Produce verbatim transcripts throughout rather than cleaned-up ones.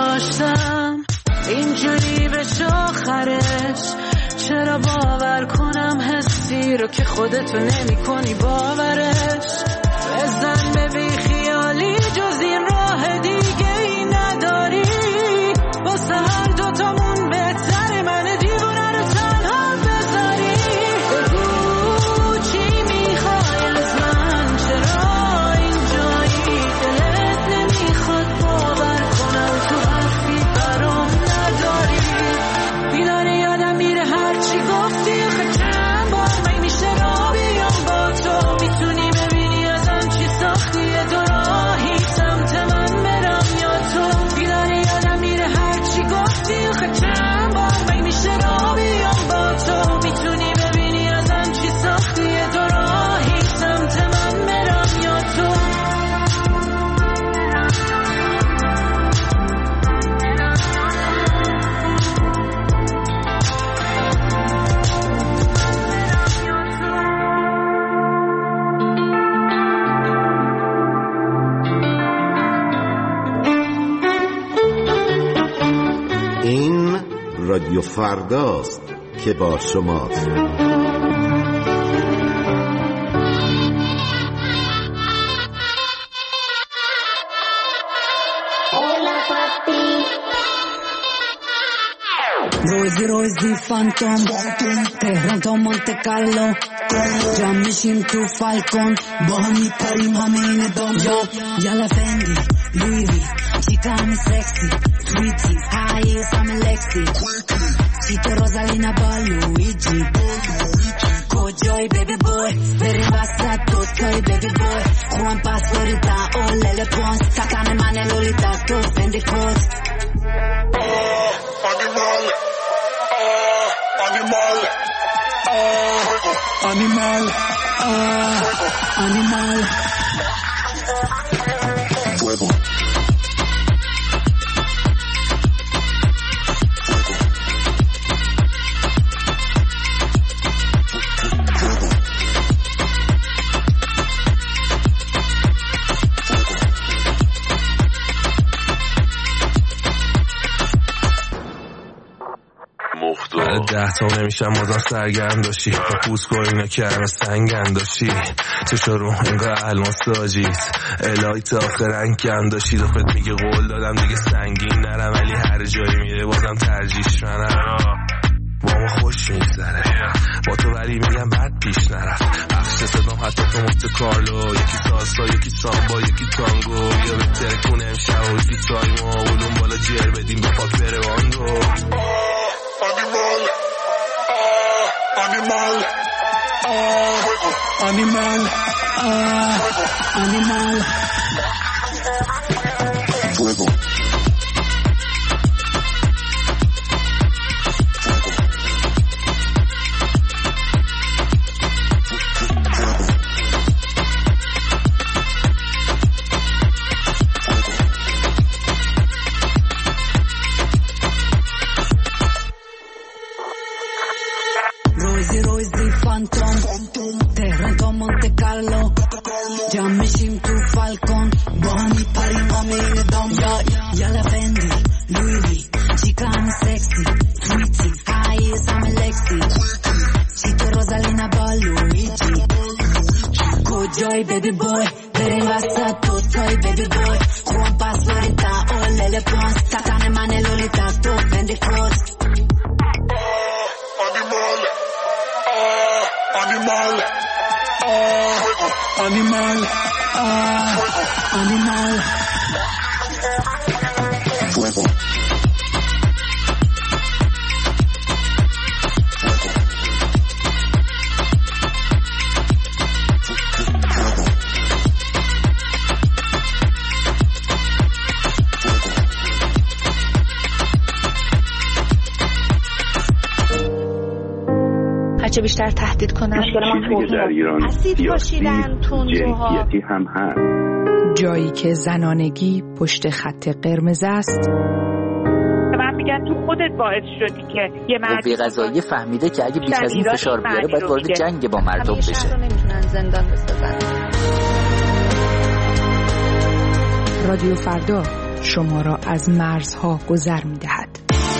داشتم اینجوری بشه آخرش. چرا باور کنم حسی رو که خودتو نمی کنی باورش. بزن به بی خیالی جز این راه دیگه ای نداری. واسه هر دوتامون بهتره من دیوونه رو تنها بذاری. بگو چی میخوای از من، چرا اینجایی دلت نمیخواد باور کنم تو حرفی برام نداری. بیداره یادم میره هرچی گفتی آخه چند بار من میشه را بیام با تو. میتونی ببینی ازم چی ساختی دو راهی سمت من برم یا تو. بیداره یادم میره هرچی گفتی آخه چند بار من میشه را بیام با تو. میتونی ببینی ازم چی ساختی دو راهی سمت من برم یا تو. این رادیو فرداست که با شماست. روزی روزی فانتوم تهران تا مونت کارلو جمع میشیم تو فالکون با هم میپریم همین دام. یالا فندی لویوی چیکانی سکسی سویتی هاییز همه لکسی چیت روزالینا با لویجی. کجای بیبی بوی بریم وسط دوتای بیبی بوی خوان پاسوریتا اولل پونس تکن من لولیتا تو فندی کوت. Animal, ah, animal, ah, animal, fuego. ده تا نمیشم مازم سرگرم داشتی با پوست کرینا کرم سنگم داشتی چشا رو انگاه الماس داجیت الهی تا آخر رنگ کم داشتی. دفت میگه قول دادم دیگه سنگین نرم ولی هر جایی میره بازم ترجیش منم. با ما خوش میگذره با تو ولی میگم بد پیش نرفت. بخش صدام حتی تو مفت کارلو یکی سالسا یکی سامبا یکی تانگو. یا بهتره کنه امشب و یکی تایمو اولون بالا جر بدیم به پاک بره باندو. Animal, ah, animal, ah, animal, fuego. روزی روزی فانتوم تهران تا مونت کارلو جمع میشیم تو فالکون با هم میپریم همین دام. یالا فندی لویوی چیکانی سکسی سویتی هاییز همه لکسی چیت روزالینا با لویجی. کجای بیبی بوی بریم وسط دوتای بیبی بوی خوان پاسوریتا اولل پونس تکن من لولیتا تو فندی کوت. Animal, ah, animal, ah, animal, fuego. هرچه بیشتر تهدید کنن مشکل ما در ایران اسید پاشیدن تندروها هم هست. جایی که زنانگی پشت خط قرمز است. من میگن تو خودت باعث شدی که یه مرد قوه قضاییه فهمیده که اگه بیش از این فشار بیاره باید وارد جنگ با مردم بشه. همیشه نمیتونن زندان بسازن. رادیو فردا شما را از مرزها گذر می دهد.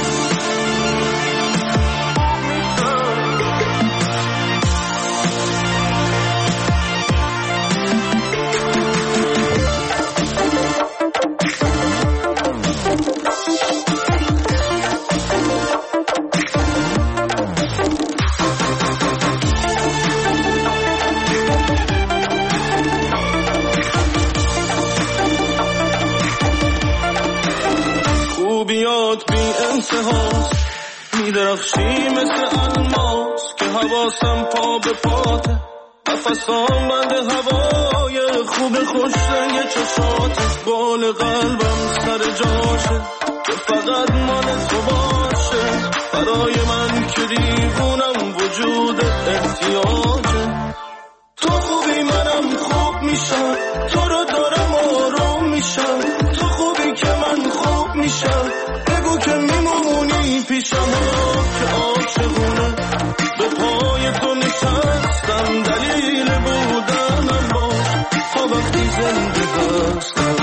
میدرخشی مثل الماس که حواسم پا به پاته، نفسام بند هوای خوب خوش رنگ چشاتت، بال قلبم سر جاشه که فقط مال تو باشه، برای من که دیوونم وجود احتیاجه. تو خوبی منم خوب میشم، تو رو دارم آروم میشم، تو خوبی که من خوب میشم، بگو که میمونی پیشم که عاشقونه به پای تو نشستم، دلیل بودنم باش تا وقتی زنده هستم.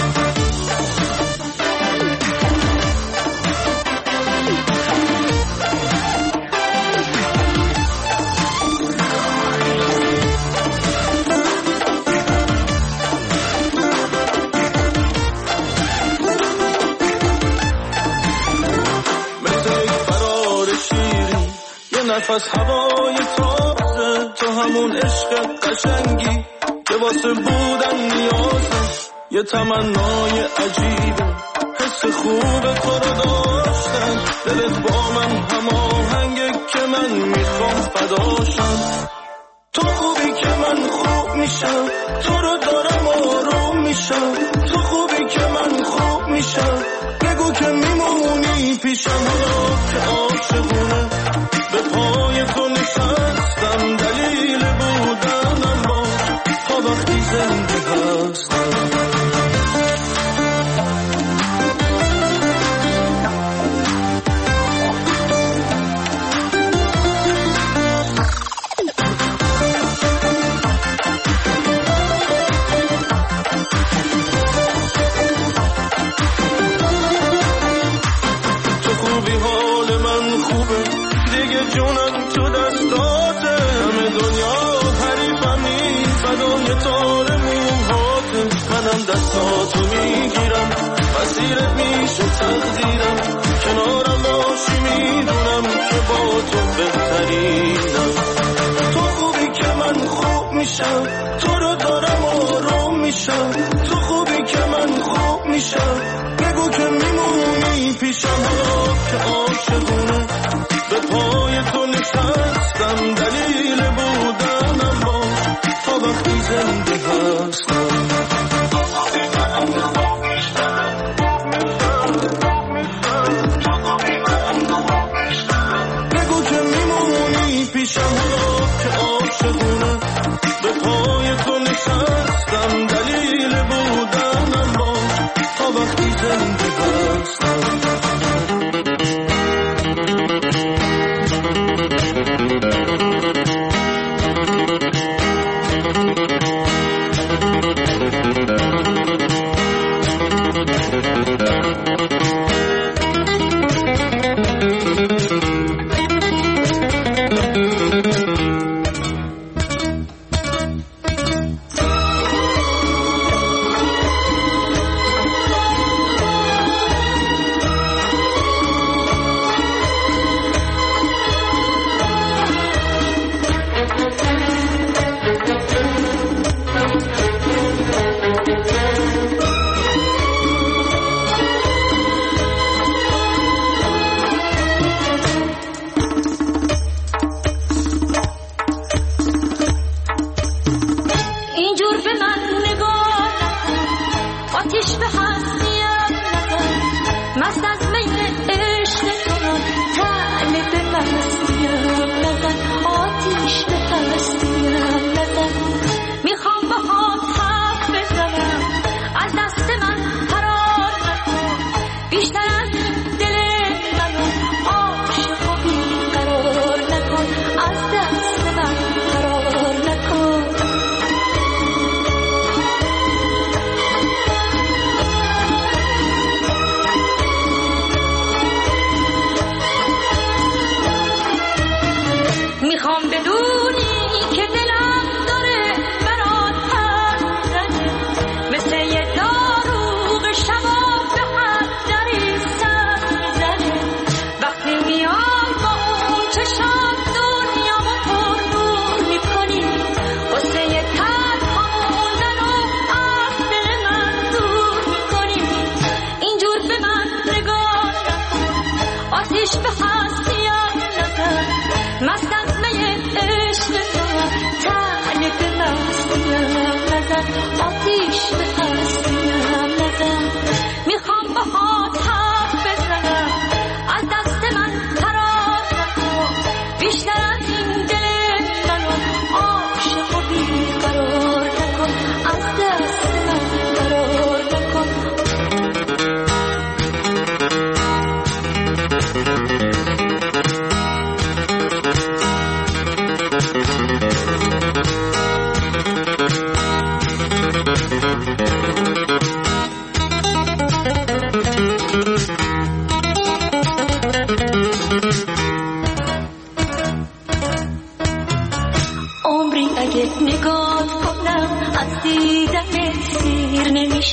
نفس هوای تازه، تو همون عشق قشنگی که واسه بودن نیازه، یه تمنای عجیبه حس خوب تو رو داشتن، دلت با من هماهنگه که من میخوام فداشم. تو خوبی که من خوب میشم، تو رو دارم آروم میشم، تو خوبی که من خوب میشم، بگو که میمونی پیشم که عاشقونه به پای تو نشستم، دلیل بودنم باش تا وقتی زنده هستم. جونم تو دستاته، همه دنیا حریفمی فدای تار موهاته، منم دستاتو میگیرم مسیرت میشه تقدیرم، کنارم باشی میدونم که با تو بهترینم. تو خوبی که من خوب میشم، تو رو دارم آروم میشم، تو خوبی که من خوب میشم، بگو که میمونی پیشم که عاشقونه به پای تو نشستم، دلیل بودنم باش تا وقتی زنده هستم. بگو که میمونی پیشم که عاشقونه به پای تو نشستم، دلیل بودنم باش تا وقتی زنده هستم.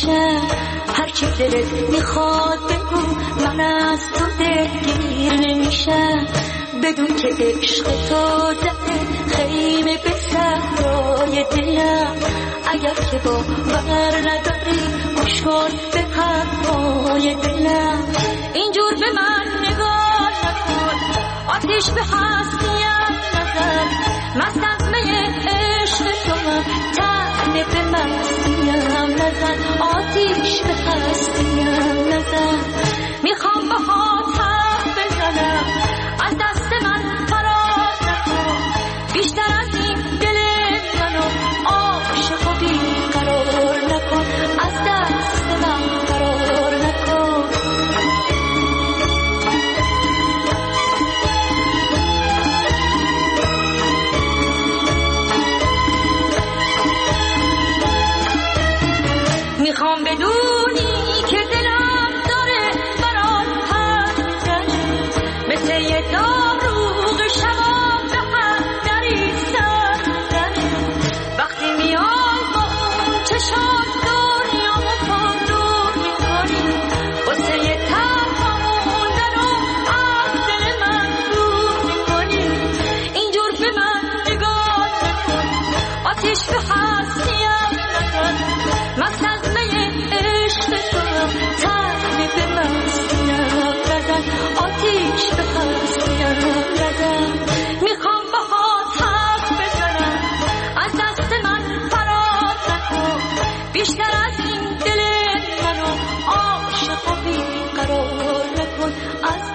نمیشه هرچی دلت میخواد بگو من از تو دلگیر نمیشه بدون که عشق تو ده خیمه به صحرای دلم اگر که باور نداری گوش کن به حرفای دلم اینجور به من نگاه نکن آتیش به هستیم نزن مست از می عشق تو تنه به مستیم نزن آتیش به هستیم نزن میخوام با هات حرف بزنم از دست من فرار نکن بیشتر از این دل منو عاشق و بیقرار نکن از دست من فرار نکن میخوام بدونی که دلم داره برات حرف میزنه مثل یه داروغ شباب به هم نریزن وقتی میام با اون چشات دنیامو پرنور میکنی واسه یه تنها موندن و از دل من دور میکنی اینجور به من نگاه نکن آتیش به هستیم نکن مست از می عشق تو تنه به مستیم نزن آتیش به هستیم نزن میخوام با هات حرف بزنم از دست من فرار نکن بیشتر از این دل منو عاشق و بیقرار نکن از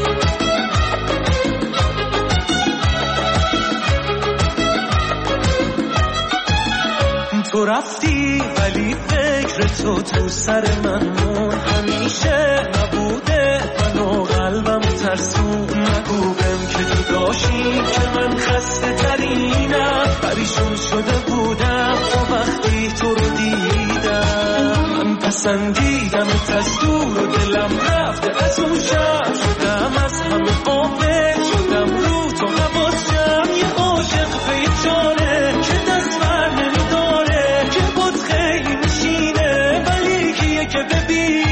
تو رفتی ولی فکر تو تو سر من مون همیشه نبوده منو قلبم ترسون نگو بهم که جداشی که من خسته ترینم پریشون شده بودم و وقتی تو رو دیدم من پسندیدم از دور و دلم رفته از اون شب شدم از همه غافل شدم رو تو حواسم یه عاشق بیچاره که دست بر نمیداره که بود خیلی میشینه ولی کیه که ببینه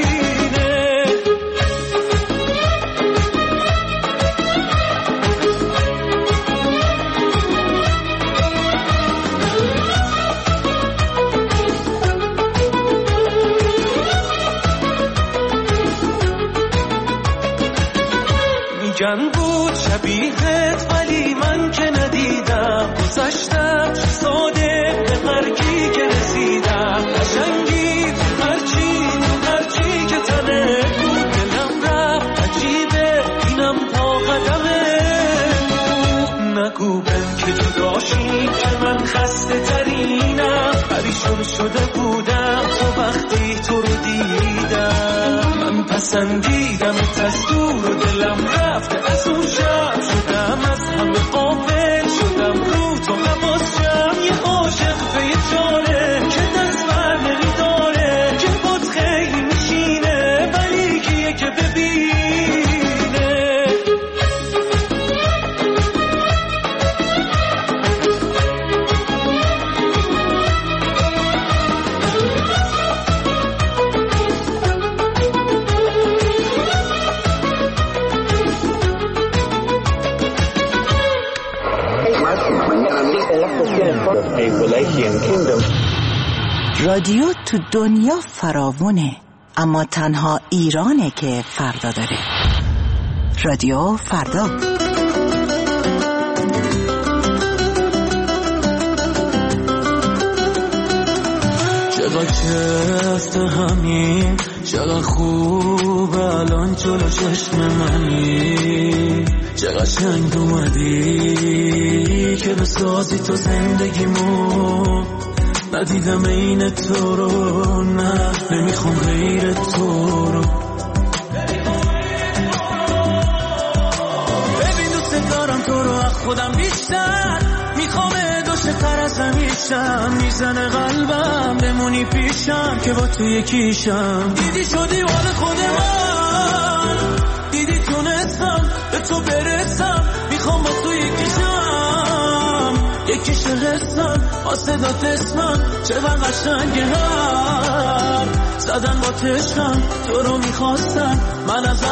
میگن بود شبیهت ولی من که ندیدم گذشتم چه ساده به مرگی که رسیدم قشنگی تو هرچی تو هرچی که تنه بود دلم رفت عجیبه اینم تا قدمه نگو بهم که جداشی که من خسته ترینم پریشون شده بودم تو وقتی تو رو دیدم من پسندیدم از دور و دلم رفته از اون شب شدم از همه غافل شدم رو تو حواسم یه عاشق بیچاره که دست بر نمیداره که بود خیلی میشینه ولی کیه که ببینه رادیو تو دنیا فراوونه اما تنها ایرانه که فردا داره. رادیو فردا. چقدر چفت همین چقدر خوب الان جلو چشم منی چقدر شنگ اومدی که بسازی تو زندگیمو ندیدم این تو رو نه نمیخوام غیر تو رو ببین دوست دارم تو رو از خودم بیشتر میخوام دوشه تر از همیشم میزنه قلبم بمونی پیشم که با تو یکیشم دیدی شدی وال خود من دیدی تونستم به تو برسم میخوام با تو یکیشم یکیش حسم آصدات اسمم چقدر قشنگه هر زدن با تشکم تو رو میخواستن من از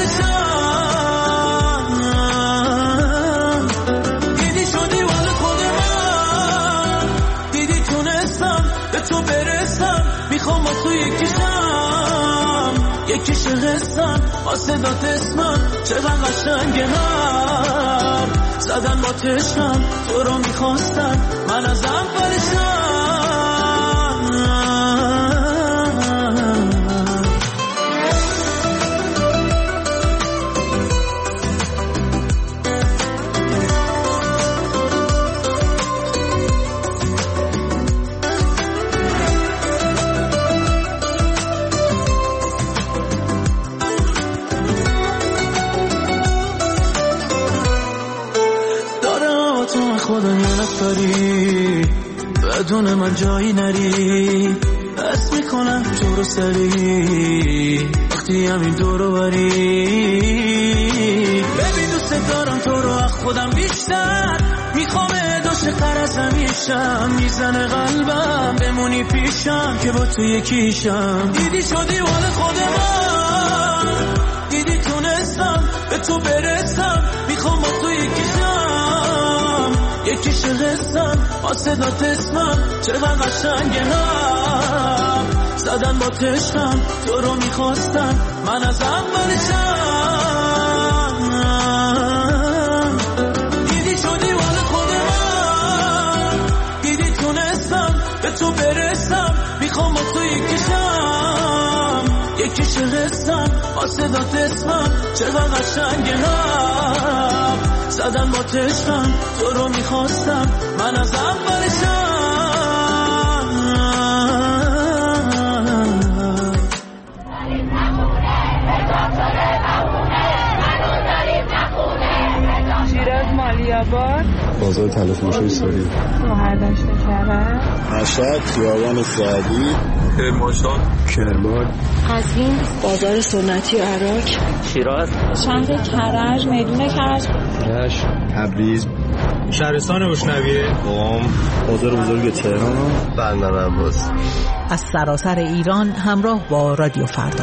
اولشم دیدی شدی ولی خود من دیدی تونستم به تو برسم میخوام با تو یکیشم یکیش قسم آصدات اسمم چقدر قشنگه هر زدن با تشکم تو رو میخواستن من از اولشم خدا نیت داری بدون من جایی نری حس میکنم تو رو سری وقتی همین دورو بری ببین دوست دارم تو رو از خودم بیشتر میخوام داشت قرص همیشم میزنه قلبم بمونی پیشم که با تو یکیشم دیدی شدی وال خود من دیدی تونستم به تو برسم میخوام با تو یکیشم یکیش قسم آصدات اسمم چقدر قشنگه هم زدن با تشکم تو رو میخواستن من از اولشم دیدی شدی وال خود من دیدی تونستم به تو برسم میخوام با تو یکیشم یکیش قسم آصدات اسمم چقدر قشنگه هم زدن با تشکم تو رو میخواستم من از اولشم شیراز مالیاباد بازار تلفروشی ساری شوهر داشته کرد مشهد خیابان سعدی کرمانشاه کرمان قزوین بازار سنتی عراق شیراز شهر کرج میدون کرج رشت تبریز شهرستان روشنویه قم بازار بزرگ تهران بندر عباس از سراسر ایران همراه با رادیو فردا.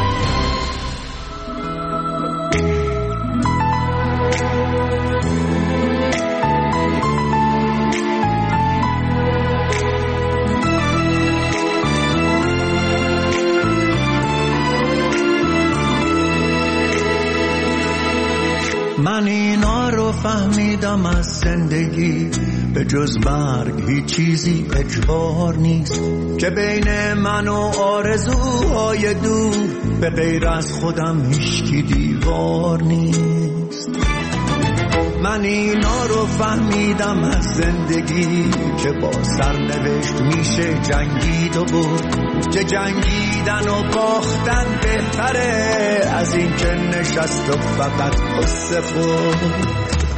من اینا رو فهمیدم از زندگی به جز مرگ هیچ چیزی اجبار نیست که بین من و آرزوهای دور به غیر از خودم هیچکی دیوار نیست. من اینا رو فهمیدم از زندگی که با سرنوشت میشه جنگید و برد که جنگیدن و باختن بهتره از این که نشست و فقط قصه خورد.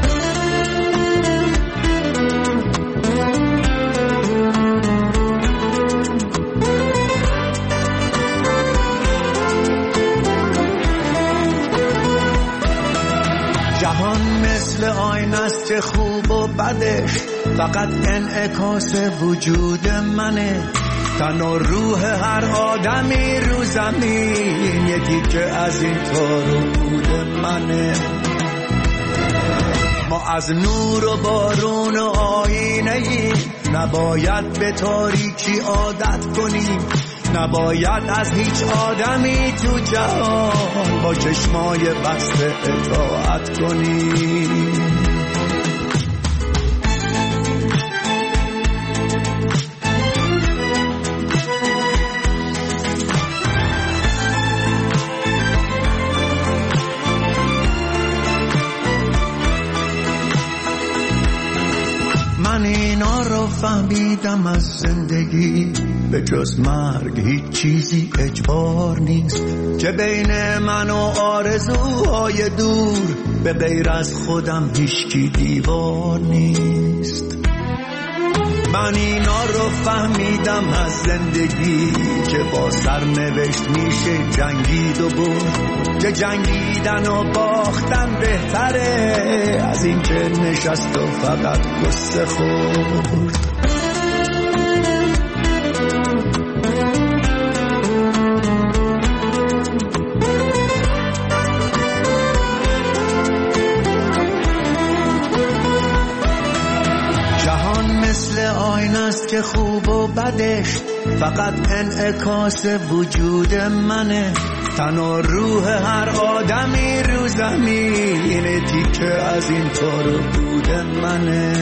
جهان مثل آینه است که خوب و بدش فقط انعکاس وجود منه. تن و روح هر آدمی رو زمین یکی که از این تارو بود منه. ما از نور و بارون و آینه ای نباید به تاریکی عادت کنیم، نباید از هیچ آدمی تو جهان با چشمای بسته اطاعت کنیم. من اینا رو فهمیدم از زندگی به جز مرگ هیچ چیزی اجبار نیست که بین من و آرزوهای دور به غیر از خودم هیچکی دیوار نیست. من اینا رو فهمیدم از زندگی که با سرنوشت میشه جنگید و برد که جنگیدن و باختن بهتره از این که نشست و فقط قصه خورد. هست که خوب و بدش فقط انعکاس وجود منه. تن و روح هر آدمی رو زمین تیکه از این طور بود منه.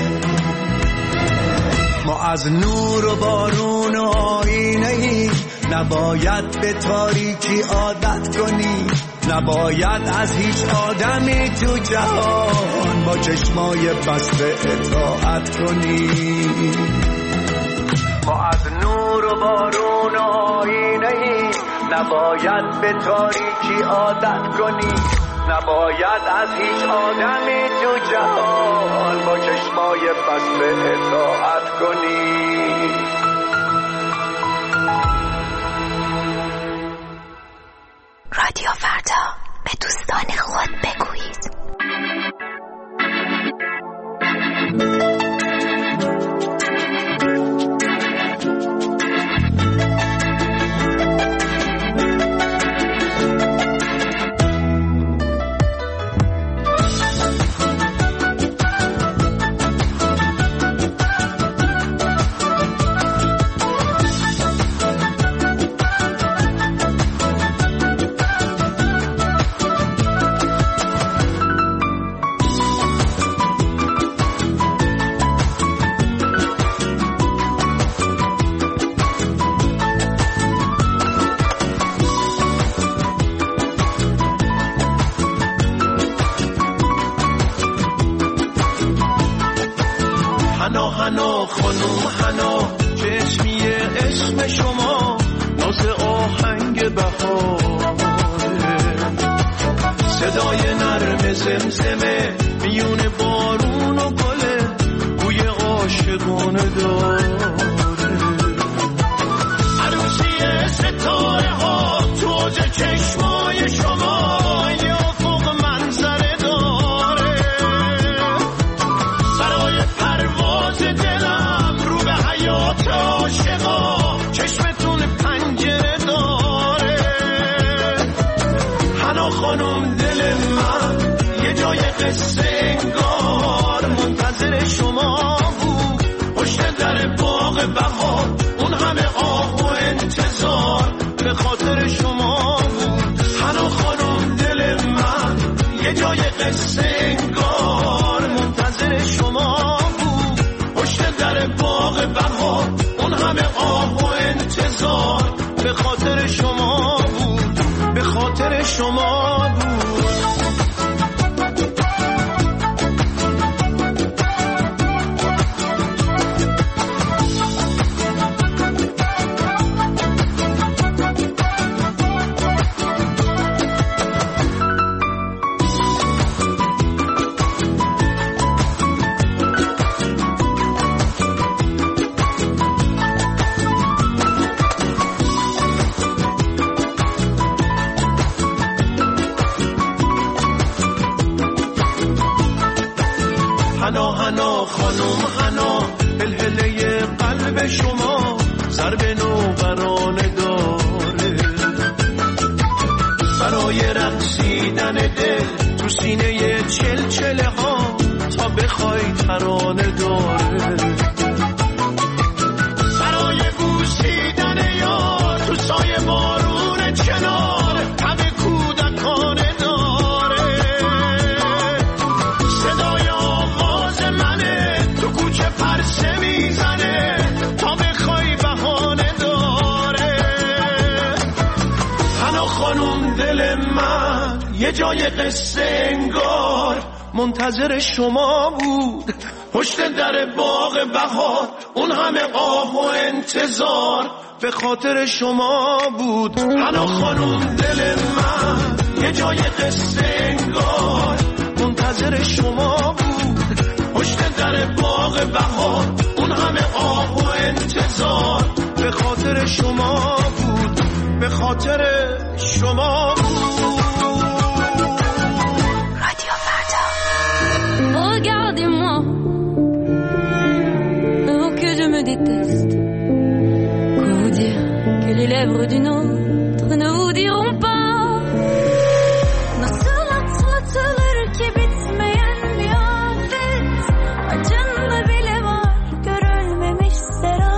ما از نور و بارون و آینه ای نباید به تاریکی عادت کنی، نباید از هیچ آدمی تو جهان با چشمای بسته اطاعت کنی. ما از نور و بارون و آینه ای نباید به تاریکی عادت کنی، نباید از هیچ آدمی تو جهان با چشمای بسته اطاعت کنی. رادیو فردا، به دوستان خود بگویید. منتظر شما بود پشت در باغ بهار، اون همه آه و انتظار به خاطر شما بود. حنا خانم دل من یه جای قصه انگار منتظر شما بود پشت در باغ بهار، اون همه آه و انتظار به خاطر شما بود، به خاطر شما بود. Regardez-moi, oh que je me déteste. Quoi vous dire que les lèvres d'une autre ne vous diront pas. Nasıl atlatılır ki bitmeyen bir afet, acında bile var görülmemiş sera.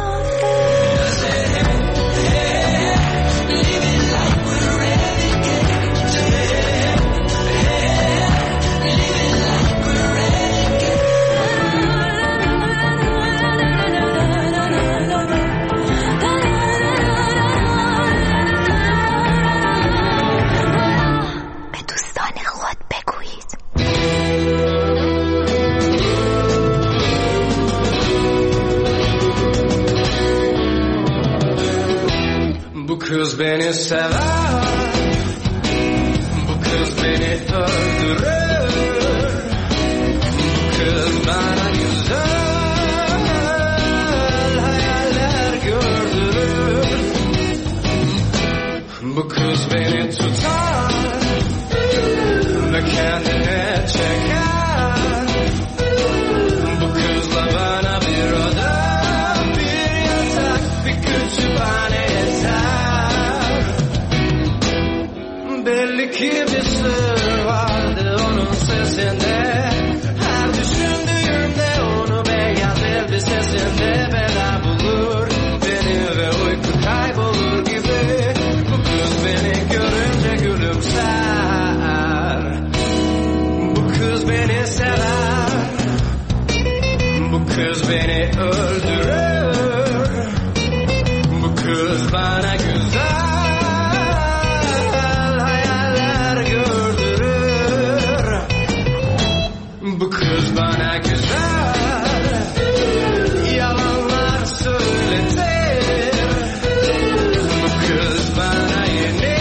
kız beni sever, bu kız beni öldürür, bu kız bana güzel hayaller gördürür, bu kız beni tutar ve kendine çeker, bu kızla bana bir oda, bir yatak, bir kütüphane yeter. Belli ki bir sır vardı onun sesinde, her düşündüğümde onu beyaz elbisesinde bela bulur beni ve uyku kaybolur gibi. Bu kız beni görünce gülümser, bu kız beni sever, bu kız beni öldürür, bu kız bana güzel hayaller gördürür, bu kız bana güzel yalanlar söyletir, bu kız bana yeni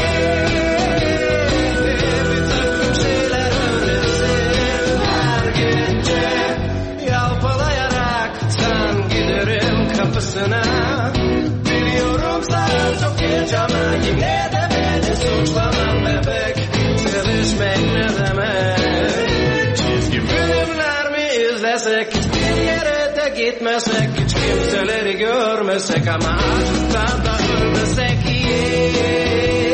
bir takım şeyler öğretir. Her gece yalpalayaraktan giderim kapısına, biliyorum sen çok geç ama yine de beni suçlamam bebek. Sevişmek ne demek? Çizgi filmler mi izlesek, hiçbir yere de gitmesek, hiç kimseleri görmesek ama aşktan da ölmesek iyi.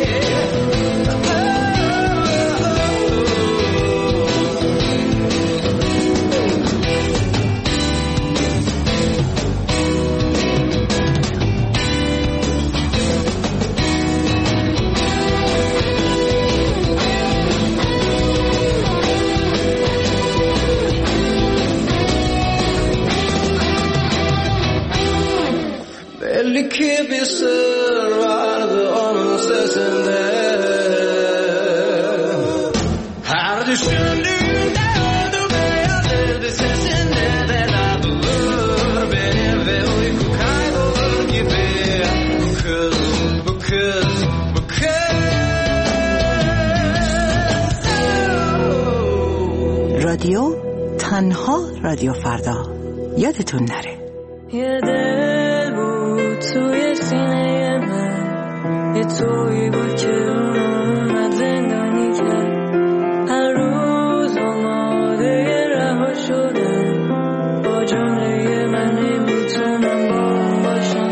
Belli ki bir sır vardı onun sesinde, her düşündüğümde oldu beyaz elbisesinde bela bulur beni ve uyku kaybolur gibi. Bu kız, bu kız, bu kız. رادیو تنها رادیو فردا یادتون نره. یه دل بود توی سینه من، یه تویی بود که اومد زندانی کرد. هر روز آماده رها شدم، با جمله من نمیتونم با اون باشم،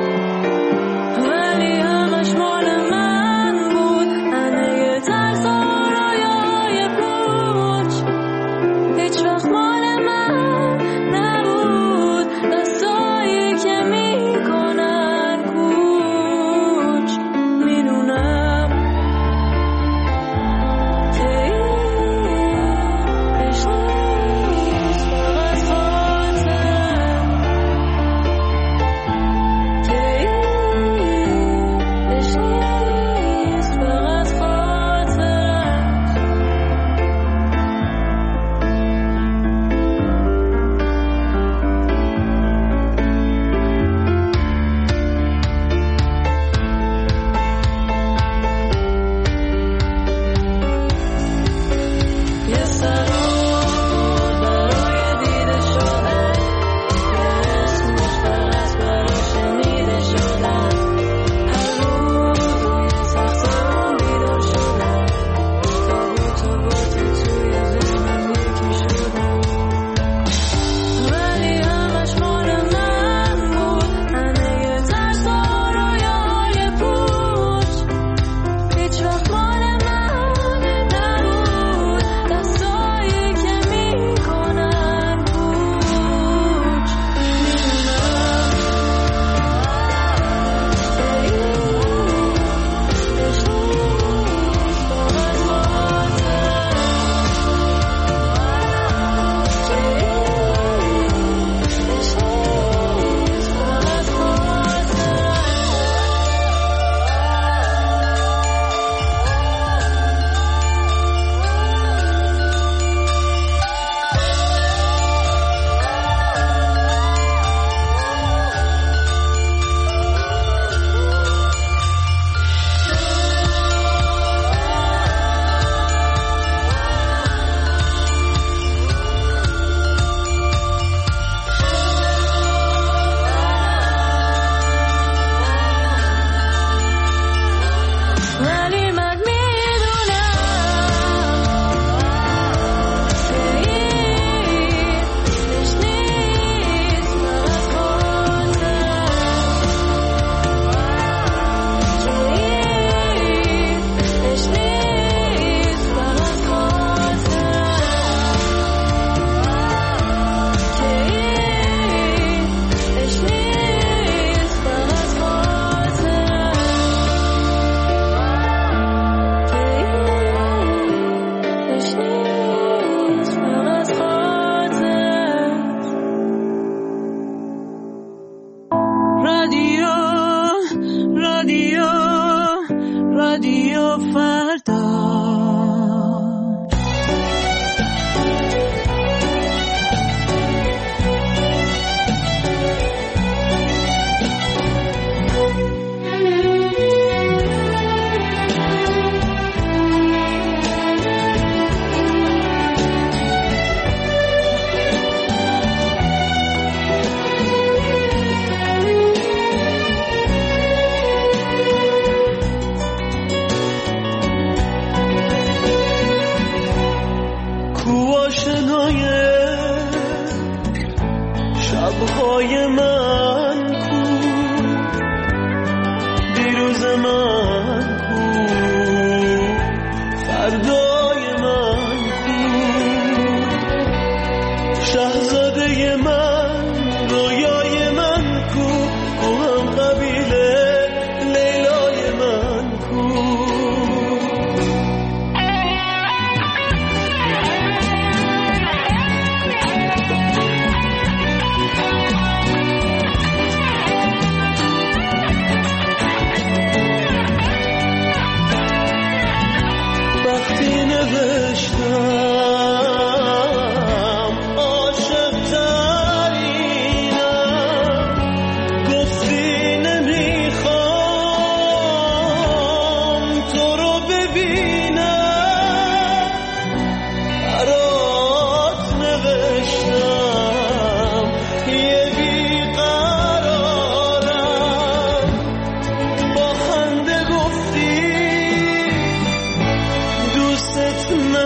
ولی همش مال من بود. همه ترس و رویای پوچ هیچ وقت مال من نبود. دستایی که میکنن کوچ، میدونم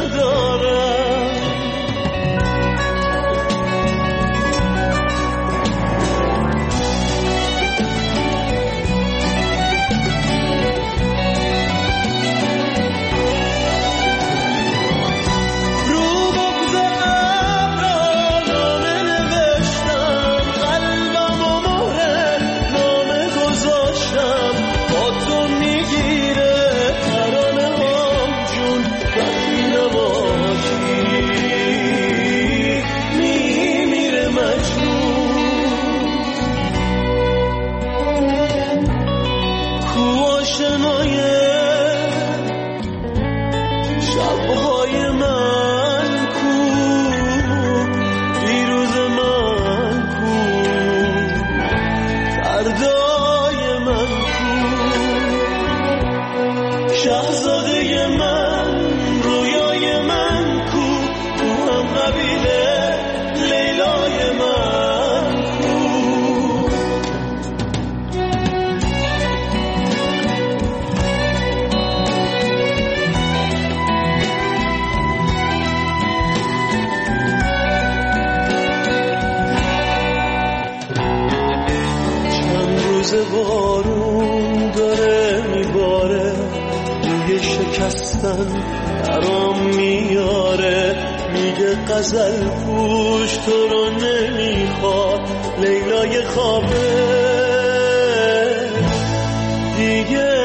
ندارم. بارون داره میباره روی شکستن درام میاره، میگه غزل پوش تو رو نمیخواد، لیلای خوابه دیگه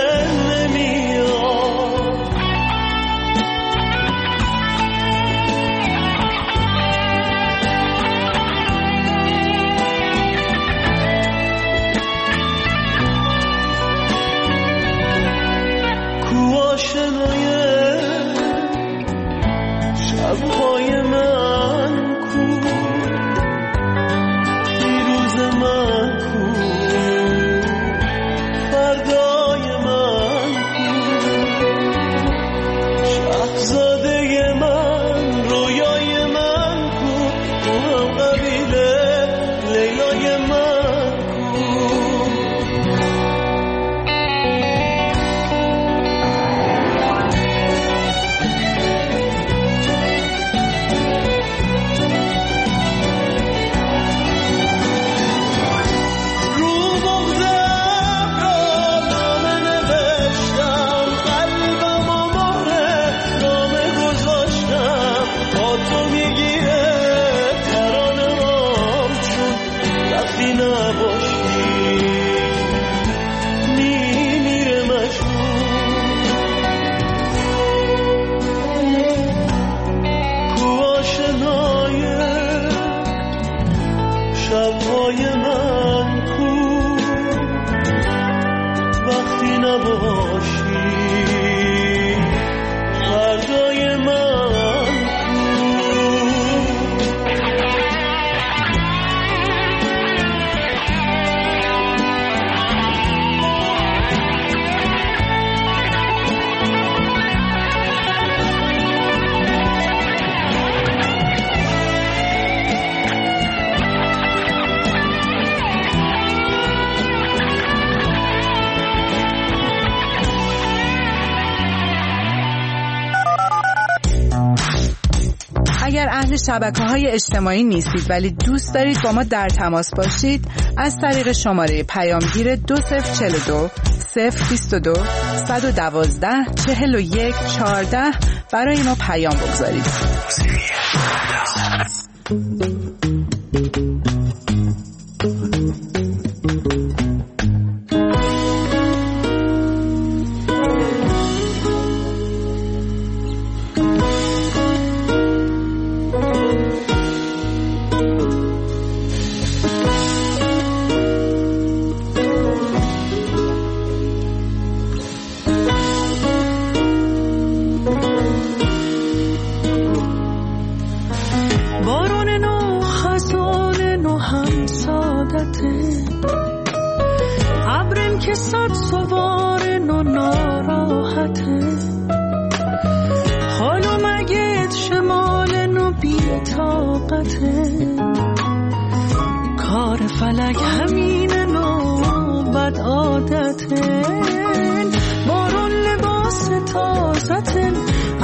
شبکه‌های اجتماعی نیستید ولی دوست دارید با ما در تماس باشید، از طریق شماره پیامگیر دو صفر چهل و دو صفر بیست و دو صد و دوازده چهل و یک چهارده برای ما پیام بگذارید.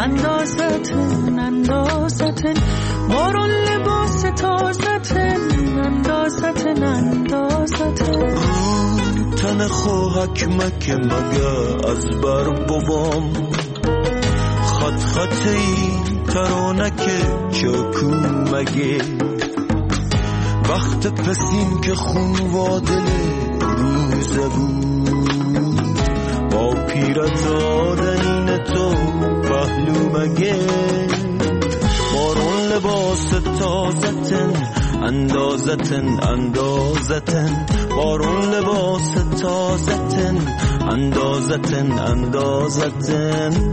اندازتن اندازتن بارون لباس تازتن اندازتن اندازتن تن خوهک مکه مگه از بر بوام خط خطی ترانک چاکو مگه وقت پسیم که خون وادل روزه بود با پیرت آدنین تو پهلو مگه بارون لباس تازتن اندازتن اندازتن بارون لباس تازتن اندازتن اندازتن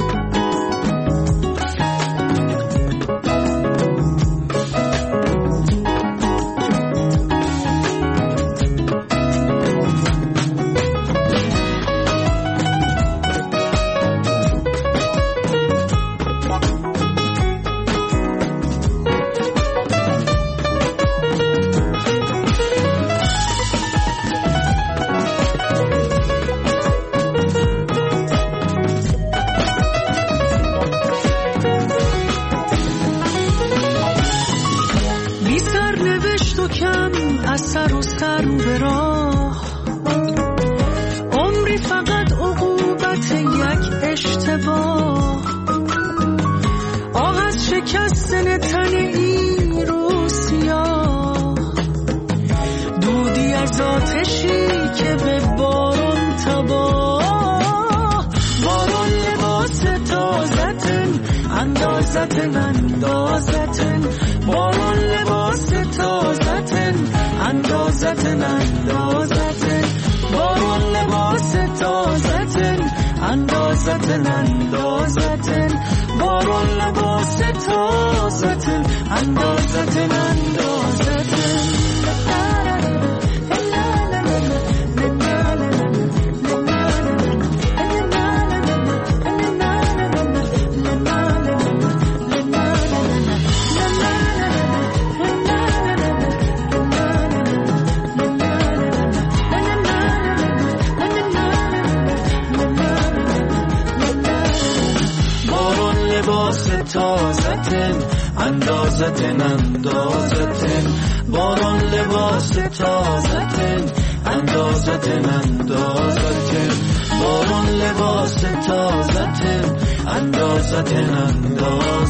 اندازتن اندازتن بارون لباس تازتن اندازتن اندازتن بارون لباس تازتن اندازتن اندازتن